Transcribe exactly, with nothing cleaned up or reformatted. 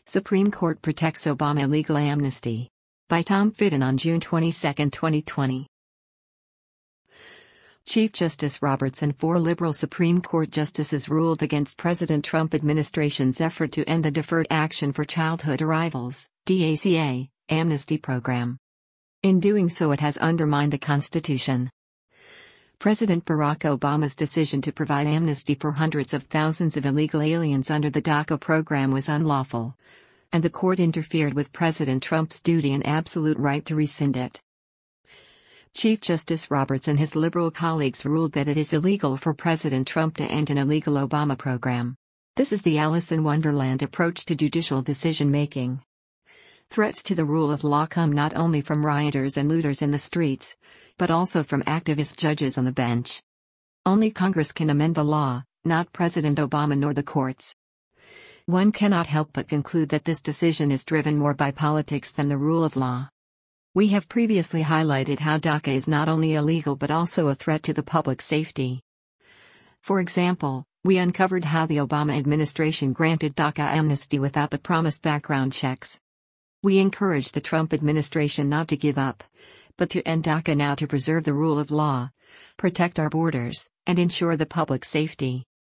Supreme Court protects Obama legal amnesty. By Tom Fitton on June twenty-second, twenty twenty. Chief Justice Roberts and four liberal Supreme Court justices ruled against President Trump administration's effort to end the Deferred Action for Childhood Arrivals (D A C A) amnesty program. In doing so, it has undermined the Constitution. President Barack Obama's decision to provide amnesty for hundreds of thousands of illegal aliens under the DACA program was unlawful, and the court interfered with President Trump's duty and absolute right to rescind it. Chief Justice Roberts and his liberal colleagues ruled that it is illegal for President Trump to end an illegal Obama program. This is the Alice in Wonderland approach to judicial decision-making. Threats to the rule of law come not only from rioters and looters in the streets, but also from activist judges on the bench. Only Congress can amend the law, not President Obama nor the courts. One cannot help but conclude that this decision is driven more by politics than the rule of law. We have previously highlighted how DACA is not only illegal but also a threat to the public safety. For example, we uncovered how the Obama administration granted DACA amnesty without the promised background checks. We encourage the Trump administration not to give up, but to end DACA now to preserve the rule of law, protect our borders, and ensure the public safety.